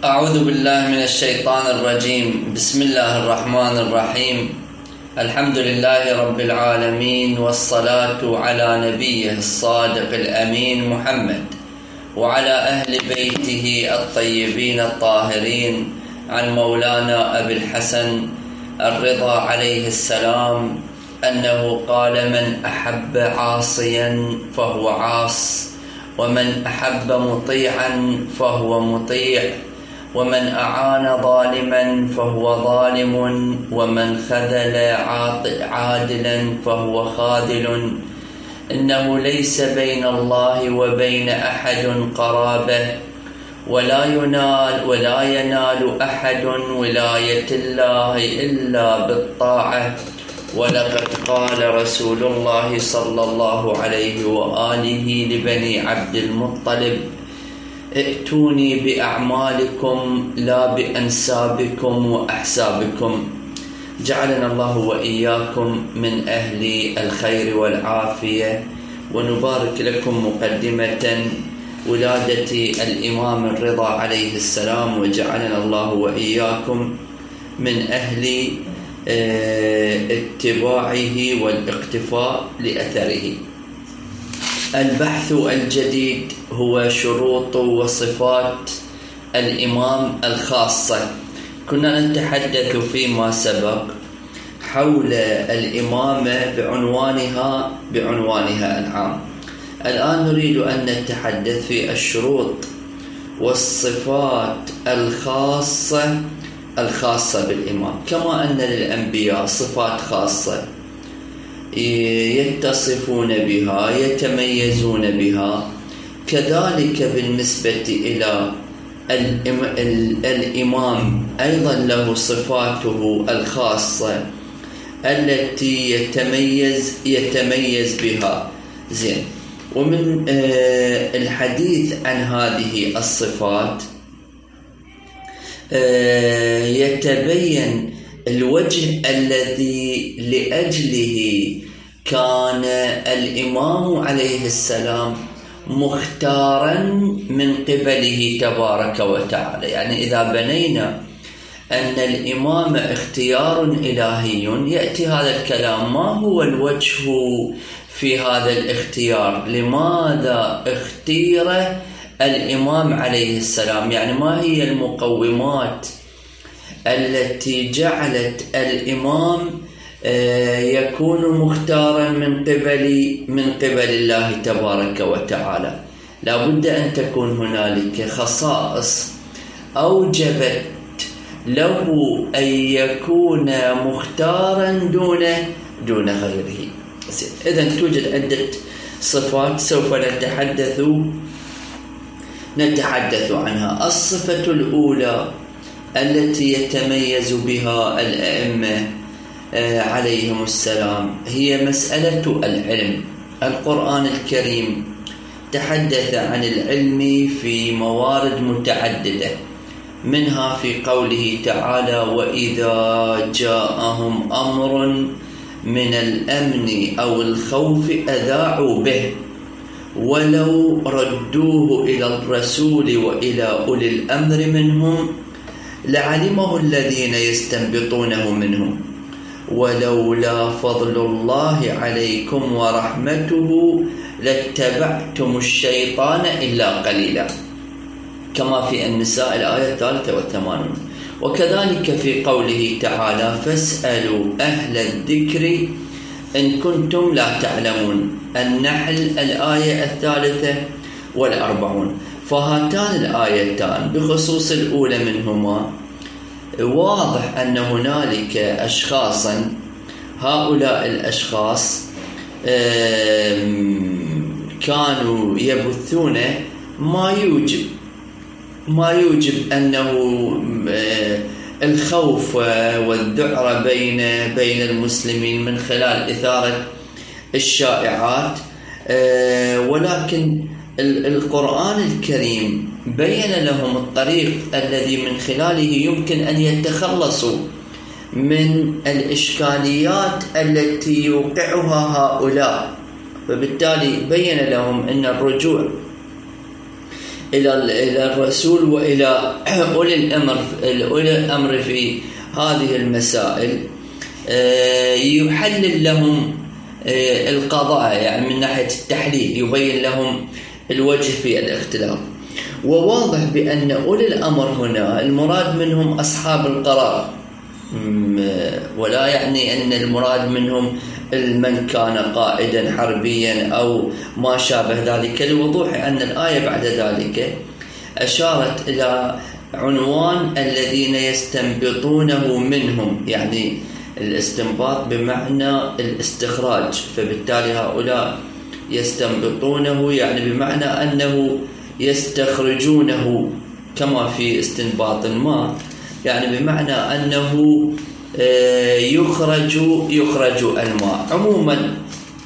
أعوذ بالله من الشيطان الرجيم. بسم الله الرحمن الرحيم. الحمد لله رب العالمين، والصلاة على نبيه الصادق الأمين محمد وعلى أهل بيته الطيبين الطاهرين، عن مولانا أبي الحسن الرضا عليه السلام أنه قال: من أحب عاصيا فهو عاص، ومن أحب مطيعا فهو مطيع، ومن أعان ظالما فهو ظالم، ومن خذل عادلا فهو خاذل. إنه ليس بين الله وبين أحد قرابة، ولا ينال أحد ولاية الله إلا بالطاعة. ولقد قال رسول الله صلى الله عليه وآله لبني عبد المطلب: ائتوني بأعمالكم لا بأنسابكم وأحسابكم. جعلنا الله وإياكم من أهل الخير والعافية. ونبارك لكم مقدمة ولادة الإمام الرضا عليه السلام، وجعلنا الله وإياكم من أهل اتباعه والاقتفاء لأثره. البحث الجديد هو شروط وصفات الإمام الخاصة. كنا نتحدث فيما سبق حول الإمامة بعنوانها العام. الآن نريد أن نتحدث في الشروط والصفات الخاصة بالإمام. كما أن للأنبياء صفات خاصة يتصفون بها يتميزون بها، كذلك بالنسبة إلى الإمام أيضا له صفاته الخاصة التي يتميز بها. زين. ومن الحديث عن هذه الصفات يتبين الوجه الذي لأجله كان الإمام عليه السلام مختارا من قبله تبارك وتعالى. يعني إذا بنينا أن الإمام اختيار إلهي، يأتي هذا الكلام: ما هو الوجه في هذا الاختيار؟ لماذا اختير الإمام عليه السلام؟ يعني ما هي المقومات التي جعلت الإمام يكون مختارا من قبل الله تبارك وتعالى؟ لا بد أن تكون هنالك خصائص أوجبت له أن يكون مختارا دون غيره. إذن توجد عدة صفات سوف نتحدث عنها. الصفة الأولى التي يتميز بها الأئمة عليهم السلام هي مسألة العلم. القرآن الكريم تحدث عن العلم في موارد متعددة، منها في قوله تعالى: وإذا جاءهم أمر من الأمن أو الخوف أذاعوا به ولو ردوه إلى الرسول وإلى أولي الأمر منهم لعلمه الذين يستنبطونه منهم ولولا فضل الله عليكم ورحمته لاتبعتم الشيطان إلا قليلا، كما في النساء الآية 83. وكذلك في قوله تعالى: فاسألوا أهل الذكر إن كنتم لا تعلمون. النحل الآية 43. فهاتان الآيتان بخصوص الأولى منهما واضح أن هنالك أشخاصا، هؤلاء الأشخاص كانوا يبثون ما يوجب أنه الخوف والذعر بين المسلمين من خلال إثارة الشائعات، ولكن القرآن الكريم بين لهم الطريق الذي من خلاله يمكن أن يتخلصوا من الإشكاليات التي يوقعها هؤلاء. فبالتالي بين لهم أن الرجوع إلى الرسول وإلى أولي الأمر في هذه المسائل، يحلل لهم القضاء، يعني من ناحية التحليل يبين لهم الوجه في الاختلاف. وواضح بأن أولي الأمر هنا المراد منهم أصحاب القرار، ولا يعني أن المراد منهم من كان قائدا حربيا أو ما شابه ذلك، لوضوح أن الآية بعد ذلك أشارت إلى عنوان الذين يستنبطونه منهم، يعني الاستنباط بمعنى الاستخراج، فبالتالي هؤلاء يستنبطونه يعني بمعنى أنه يستخرجونه كما في استنباط الماء، يعني بمعنى أنه يخرج الماء. عموما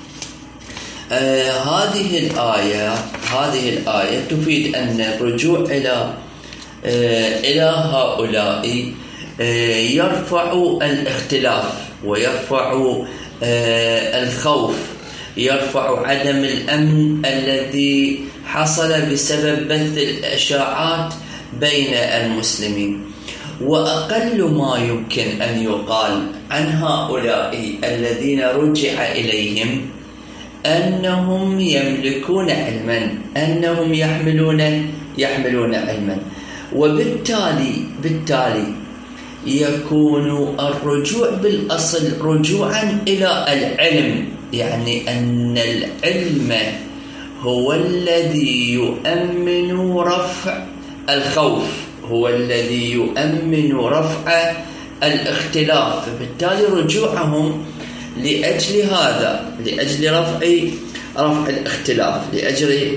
هذه الآية تفيد أن الرجوع إلى هؤلاء يرفع الاختلاف ويرفع الخوف، يرفع عدم الأمن الذي حصل بسبب بث الإشاعات بين المسلمين. وأقل ما يمكن أن يقال عن هؤلاء الذين رجع إليهم أنهم يملكون علما، أنهم يحملون علما، وبالتالي يكون الرجوع بالأصل رجوعا إلى العلم، يعني أن العلم هو الذي يؤمن رفع الخوف، هو الذي يؤمن رفع الاختلاف. فبالتالي رجوعهم لأجل هذا، لأجل رفع الاختلاف، لأجل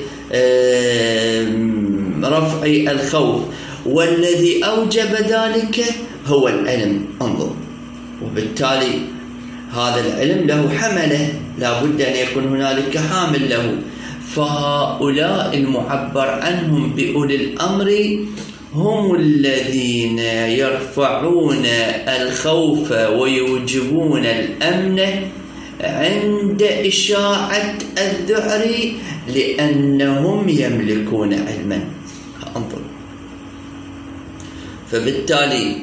رفع الخوف، والذي أوجب ذلك هو العلم. انظر، وبالتالي هذا العلم له حمله، لا بد أن يكون هنالك حامل له. فهؤلاء المعبر عنهم بأولي الأمر هم الذين يرفعون الخوف ويوجبون الأمن عند إشاعة الذعر، لأنهم يملكون علما. انظر، فبالتالي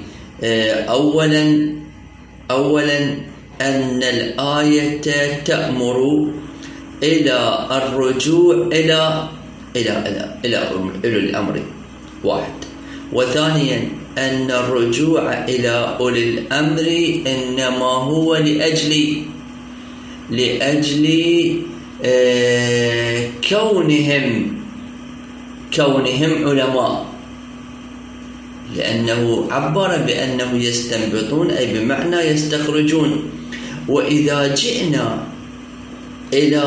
أولا أن الآية تأمر إلى الرجوع إلى أولي الأمر، واحد. وثانيا أن الرجوع إلى أولي الأمر إنما هو لأجل كونهم علماء، لأنه عبر بأنه يستنبطون، أي بمعنى يستخرجون. وإذا جئنا إلى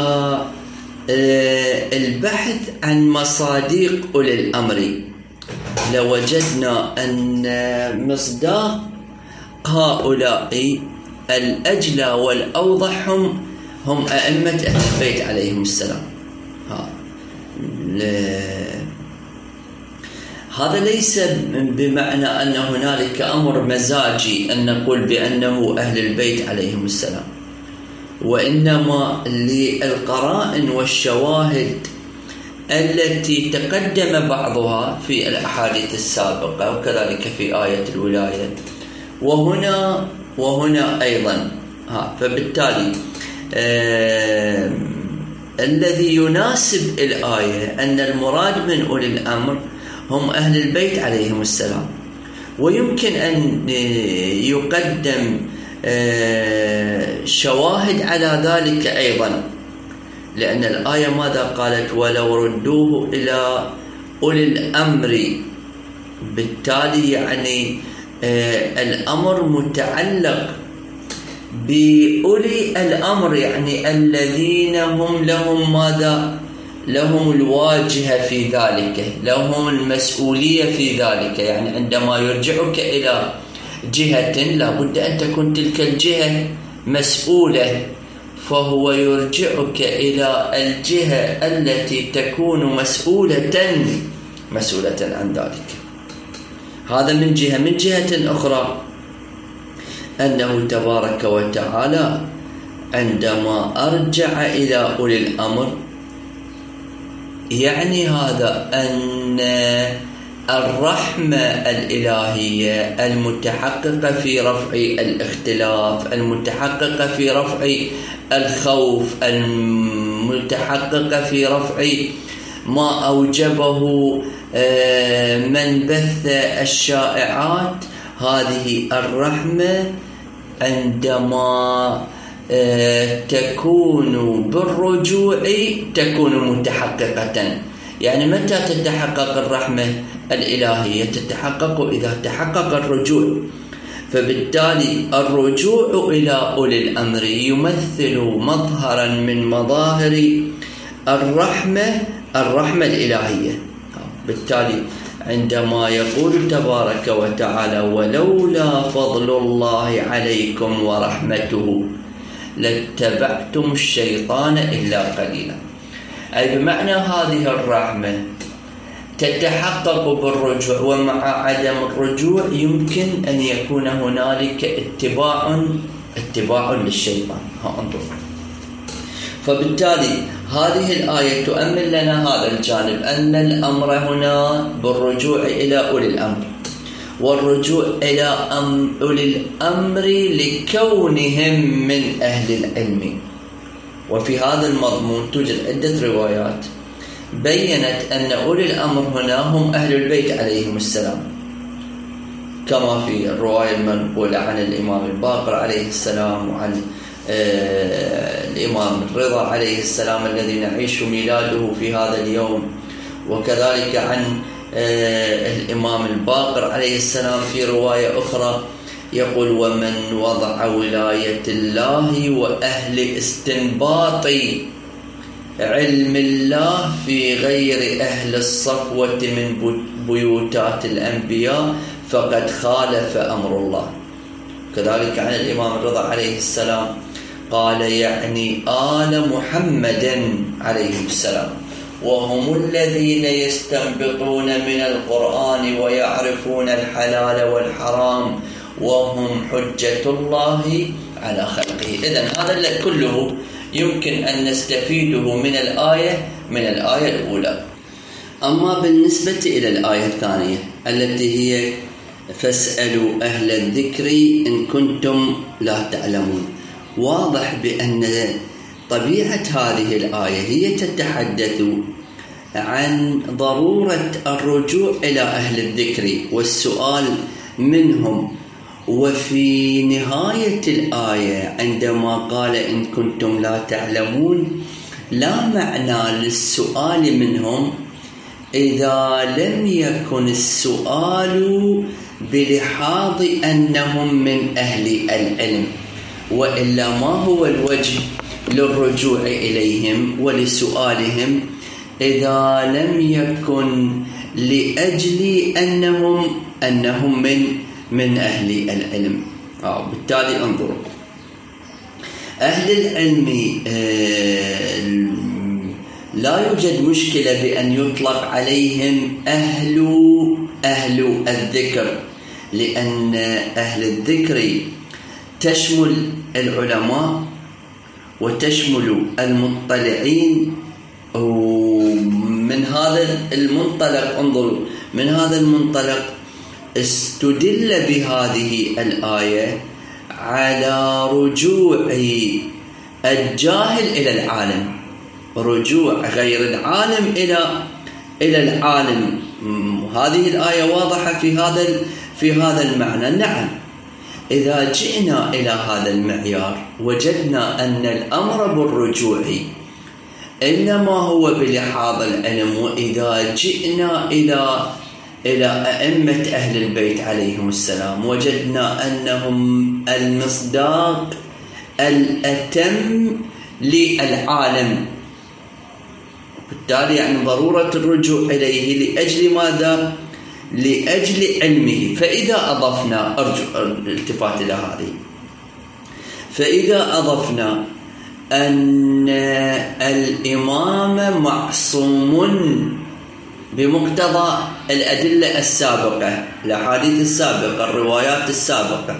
البحث عن مصادق أولي الأمر لوجدنا أن مصداق هؤلاء الأجلى والأوضح هم أئمة أهل البيت عليهم السلام. هذا ليس بمعنى أن هنالك أمر مزاجي أن نقول بأنه أهل البيت عليهم السلام، وإنما للقرائن والشواهد التي تقدم بعضها في الأحاديث السابقة، وكذلك في آية الولاية وهنا أيضا. فبالتالي الذي يناسب الآية أن المراد من أولي الأمر هم أهل البيت عليهم السلام. ويمكن أن يقدم شواهد على ذلك أيضا، لأن الآية ماذا قالت؟ ولو ردوه إلى أولي الأمر. بالتالي يعني الأمر متعلق بأولي الأمر، يعني الذين هم لهم ماذا؟ لهم الواجهة في ذلك، لهم المسؤولية في ذلك. يعني عندما يرجعك إلى جهة لابد أن تكون تلك الجهة مسؤولة، فهو يرجعك إلى الجهة التي تكون مسؤولة عن ذلك. هذا من جهة. من جهة أخرى أنه تبارك وتعالى عندما أرجع إلى أولي الأمر يعني هذا أن الرحمة الإلهية المتحققة في رفع الاختلاف، المتحققة في رفع الخوف، المتحققة في رفع ما أوجبه من بث الشائعات، هذه الرحمة عندما تكون بالرجوع تكون متحققة. يعني متى تتحقق الرحمة الإلهية؟ تتحقق إذا تحقق الرجوع. فبالتالي الرجوع إلى أولي الأمر يمثل مظهرا من مظاهر الرحمة الإلهية. بالتالي عندما يقول تبارك وتعالى ولولا فضل الله عليكم ورحمته لاتبعتم الشيطان إلا قليلا، أي بمعنى هذه الرحمة تتحقق بالرجوع، ومع عدم الرجوع يمكن أن يكون هنالك اتباع للشيطان. انظر، فبالتالي هذه الآية تؤمن لنا هذا الجانب، أن الأمر هنا بالرجوع إلى أولي الأمر، والرجوع إلى أولي الأمر لكونهم من أهل العلم. وفي هذا المضمون توجد عدة روايات بيّنت أن أولي الأمر هنا هم أهل البيت عليهم السلام، كما في الرواية المنقولة عن الإمام الباقر عليه السلام، وعن الإمام الرضا عليه السلام الذي نعيش ميلاده في هذا اليوم، وكذلك عن الإمام الباقر عليه السلام في رواية أخرى يقول ومن وضع ولاية الله وأهل استنباط علم الله في غير أهل الصفوة من بيوتات الأنبياء فقد خالف أمر الله. كذلك عن الإمام الرضا عليه السلام قال يعني آل محمد عليه السلام، وهم الذين يستنبطون من القرآن ويعرفون الحلال والحرام وهم حجة الله على خلقه. إذن هذا كله يمكن أن نستفيده من الآية الأولى. أما بالنسبة إلى الآية الثانية التي هي فاسألوا أهل الذكر إن كنتم لا تعلمون، واضح بأن طبيعة هذه الآية هي تتحدث عن ضرورة الرجوع إلى أهل الذكر والسؤال منهم. وفي نهاية الآية عندما قال إن كنتم لا تعلمون، لا معنى للسؤال منهم إذا لم يكن السؤال بلحاظ أنهم من أهل العلم، وإلا ما هو الوجه للرجوع إليهم ولسؤالهم إذا لم يكن لأجل أنهم من أهل العلم. بالتالي انظروا، أهل العلم لا يوجد مشكلة بأن يطلق عليهم أهل الذكر، لأن أهل الذكر تشمل العلماء وتشمل المطلعين. ومن هذا المنطلق انظروا، من هذا المنطلق استدل بهذه الآية على رجوع الجاهل إلى العالم، رجوع غير العالم إلى العالم. هذه الآية واضحة في هذا المعنى. نعم، إذا جئنا إلى هذا المعيار وجدنا أن الأمر بالرجوع إنما هو بلحاظ العلم، وإذا جئنا إلى أئمة أهل البيت عليهم السلام وجدنا أنهم المصداق الأتم للعالم، بالتالي يعني ضرورة الرجوع إليه لأجل ماذا؟ لأجل علمه. فإذا أضفنا، أرجو الالتفات إلى هذه، فإذا أضفنا أن الإمام معصوم بمقتضى الأدلة السابقة، الأحاديث السابقة، الروايات السابقة،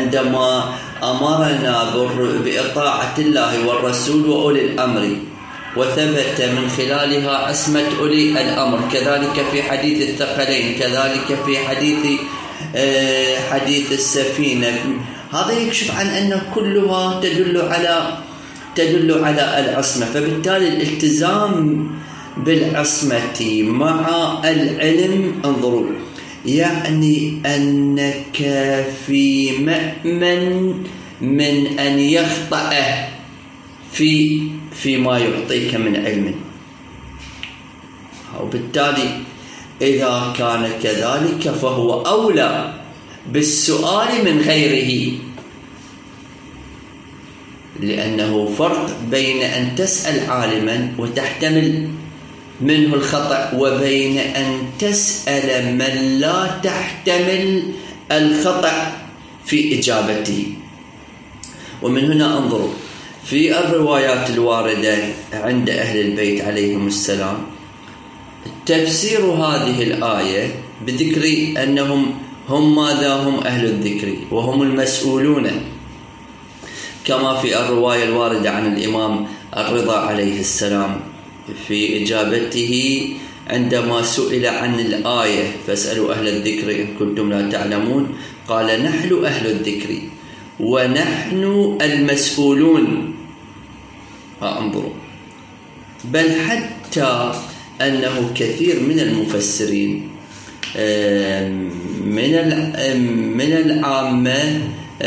عندما أمرنا بإطاعة الله والرسول وأولي الأمر، وثبت من خلالها عصمة أولي الأمر، كذلك في حديث الثقلين، كذلك في حديث السفينة. هذا يكشف عن أن كلها تدل على العصمة. فبالتالي الالتزام بالعصمة مع العلم، انظروا، يعني أنك في مأمن من أن يخطأ فيما يعطيك من علم. وبالتالي إذا كان كذلك فهو أولى بالسؤال من غيره، لأنه فرق بين أن تسأل عالما وتحتمل منه الخطأ وبين أن تسأل من لا تحتمل الخطأ في إجابته. ومن هنا انظروا في الروايات الواردة عند أهل البيت عليهم السلام تفسير هذه الآية بذكر أنهم ماذا؟ هم أهل الذكر وهم المسؤولون، كما في الرواية الواردة عن الإمام الرضا عليه السلام في إجابته عندما سئل عن الآية فاسألوا أهل الذكر إن كنتم لا تعلمون، قال نحن أهل الذكر ونحن المسؤولون. انظروا، بل حتى أنه كثير من المفسرين من العامة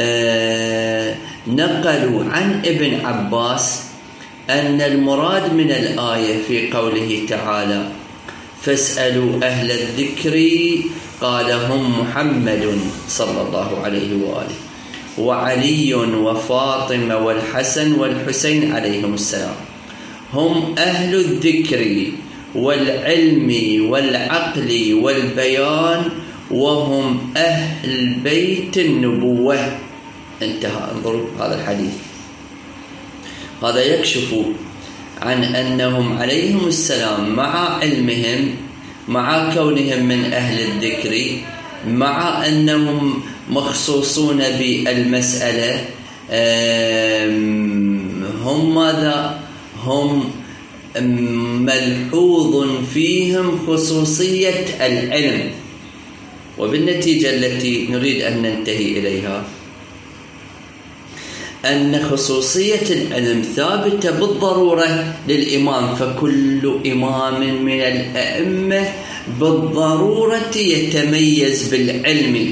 نقلوا عن ابن عباس أن المراد من الآية في قوله تعالى فاسألوا أهل الذكر قال هم محمد صلى الله عليه وآله وعلي وفاطمة والحسن والحسين عليهم السلام، هم أهل الذكر والعلم والعقل والبيان وهم أهل بيت النبوة. انتهى. انظروا هذا الحديث، هذا يكشف عن أنهم عليهم السلام مع علمهم، مع كونهم من أهل الذكر، مع أنهم مخصوصون بالمسألة، هم ماذا؟ هم ملحوظ فيهم خصوصية العلم. وبالنتيجة التي نريد أن ننتهي إليها أن خصوصية العلم ثابتة بالضرورة للإمام، فكل إمام من الأئمة بالضرورة يتميز بالعلم،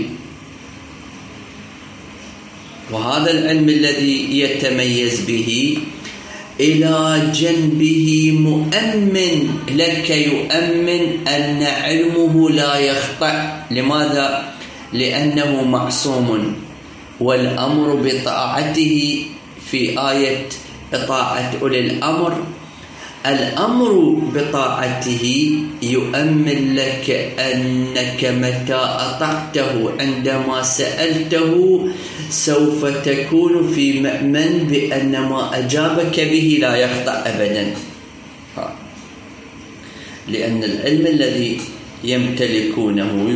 وهذا العلم الذي يتميز به إلى جنبه مؤمن لك يؤمن أن علمه لا يخطأ. لماذا؟ لأنه معصوم، والأمر بطاعته في آية طاعة أولي الأمر، الأمر بطاعته يؤمن لك أنك متى أطعته عندما سألته سوف تكون في مأمن بأن ما أجابك به لا يخطأ أبدا، لأن العلم الذي يمتلكونه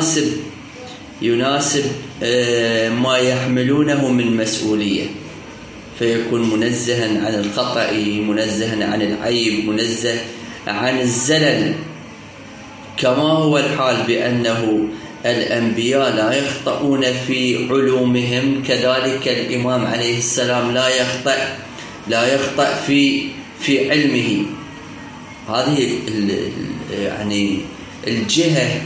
يناسب ما يحملونه من مسؤولية، فيكون منزها عن الخطأ، منزها عن العيب، منزه عن الزلل، كما هو الحال بأنه الأنبياء لا يخطئون في علومهم، كذلك الإمام عليه السلام لا يخطأ في علمه. هذه يعني الجهة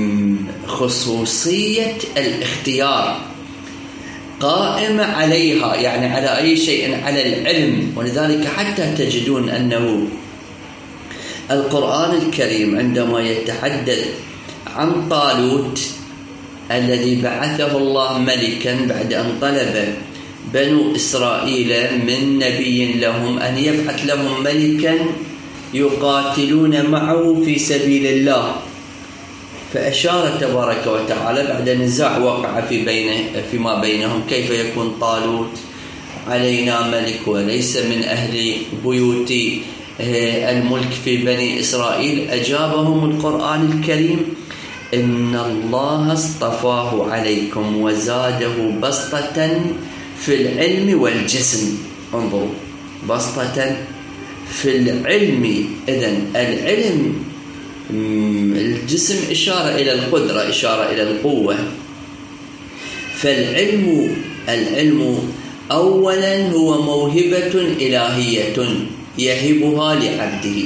خصوصية الاختيار قائمة عليها، يعني على أي شيء، على العلم. ولذلك حتى تجدون أنه القرآن الكريم عندما يتحدث عن طالوت الذي بعثه الله ملكا بعد أن طلب بنو إسرائيل من نبي لهم أن يبعث لهم ملكا يقاتلون معه في سبيل الله، فأشار تبارك وتعالى بعد نزاع وقع فيما بينهم كيف يكون طالوت علينا ملك وليس من أهل بيوت الملك في بني إسرائيل، أجابهم القرآن الكريم إن الله اصطفاه عليكم وزاده بسطة في العلم والجسم. انظروا، بسطة في العلم. إذن العلم الجسم إشارة إلى القدرة، إشارة إلى القوة. فالعلم أولا هو موهبة إلهية يهبها لعبده.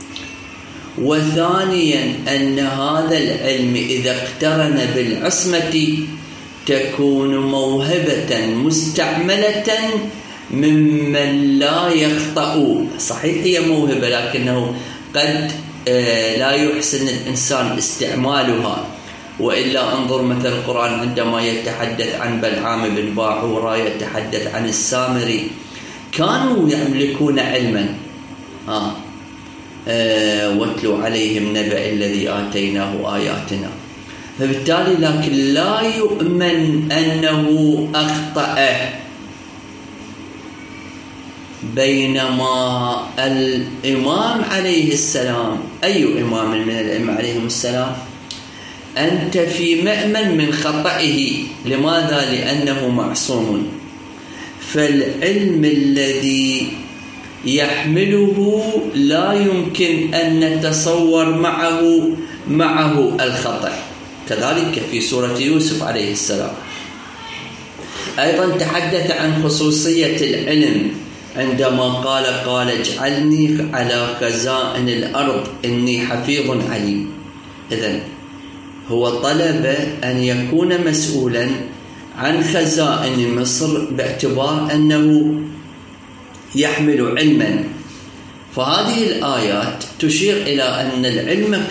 وثانيا أن هذا العلم إذا اقترن بالعصمة تكون موهبة مستعملة ممن لا يخطأ. صحيح هي موهبة، لكنه قد لا يحسن الإنسان استعمالها. وإلا انظر مثل القرآن عندما يتحدث عن بلعام بن باعورة، يتحدث عن السامري، كانوا يملكون علما. واتلوا عليهم نبأ الذي آتيناه آياتنا. فبالتالي لكن لا يؤمن أنه أخطأ. بينما الإمام عليه السلام، أي إمام من الأئمة عليهم السلام، أنت في مأمن من خطئه. لماذا؟ لأنه معصوم. فالعلم الذي يحمله لا يمكن أن نتصور معه الخطأ. كذلك في سورة يوسف عليه السلام أيضا تحدث عن خصوصية العلم عندما قال اجعلني على خزائن الأرض إني حفيظ عليم. إذن هو طلب أن يكون مسؤولا عن خزائن مصر باعتبار أنه يحمل علما. فهذه الآيات تشير إلى أن العلم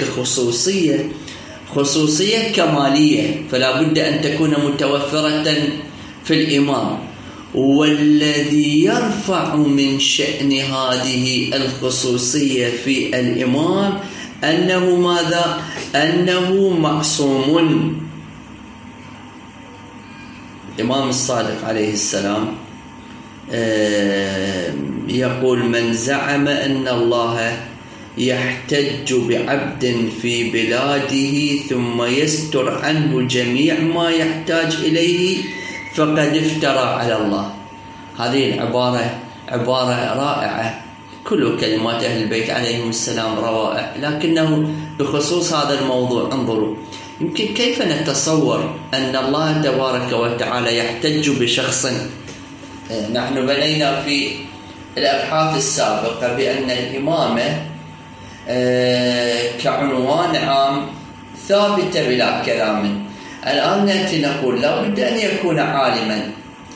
خصوصية كمالية، فلا بد أن تكون متوفرة في الإمام. والذي يرفع من شأن هذه الخصوصية في الإمام أنه ماذا؟ أنه معصوم. الإمام الصادق عليه السلام يقول من زعم أن الله يحتج بعبد في بلاده ثم يستر عنه جميع ما يحتاج إليه فقد افترى على الله. هذه العبارة عبارة رائعة، كل كلمات أهل البيت عليهم السلام روائع، لكنه بخصوص هذا الموضوع انظروا، يمكن كيف نتصور أن الله تبارك وتعالى يحتج بشخص. نحن بنينا في الأبحاث السابقة بأن الإمامة كعنوان عام ثابتة بلا كلام. الآن نأتي نقول لا بد أن يكون عالما،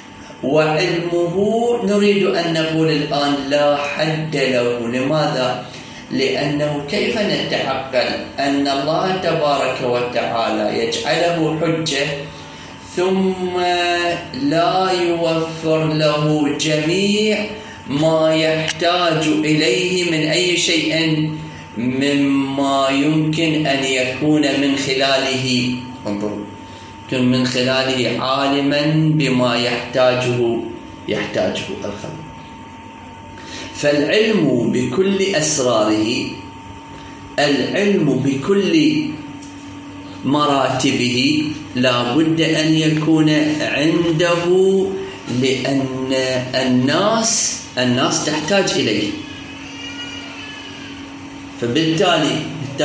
وعلمه نريد أن نقول الآن لا حد له. لماذا؟ لأنه كيف نتعقل أن الله تبارك وتعالى يجعله حجة ثم لا يوفر له جميع ما يحتاج إليه من أي شيء مما يمكن أن يكون من خلاله، انظروا، يكون من خلاله عالما بما يحتاجه الخلق. فالعلم بكل أسراره، العلم بكل مراتبه لا بد أن يكون عنده، لأن الناس تحتاج إليه. فبالتالي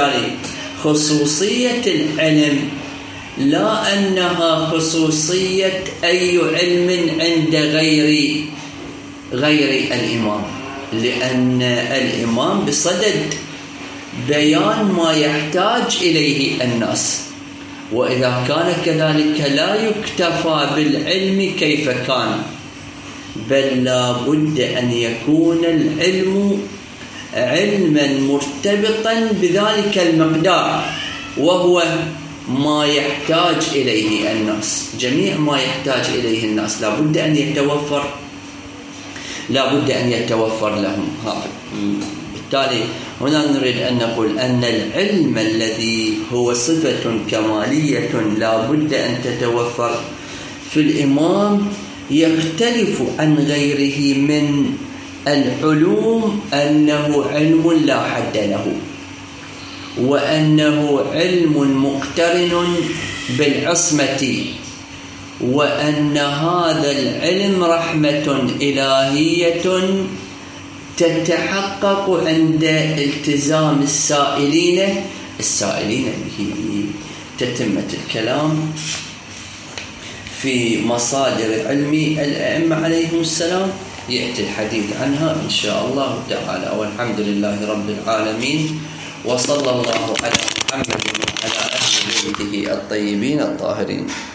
خصوصية العلم لا أنها خصوصية أي علم عند غير الإمام، لأن الإمام بصدد بيان ما يحتاج إليه الناس. وإذا كان كذلك لا يكتفى بالعلم كيف كان، بل لا بد أن يكون العلم علما مرتبطا بذلك المقدار، وهو ما يحتاج إليه الناس. جميع ما يحتاج إليه الناس لا بد أن يتوفر لهم. بالتالي هنا نريد أن نقول أن العلم الذي هو صفة كمالية لا بد أن تتوفر في الإمام يختلف عن غيره من العلوم، أنه علم لا حد له، وأنه علم مقترن بالعصمة، وأن هذا العلم رحمة إلهية تتحقق عند التزام السائلين به. تتمة الكلام في مصادر علم الأئمة عليهم السلام، يأتي الحديث عنها إن شاء الله تعالى. والحمد لله رب العالمين، وصلى الله على محمد وعلى أهل بيته الطيبين الطاهرين.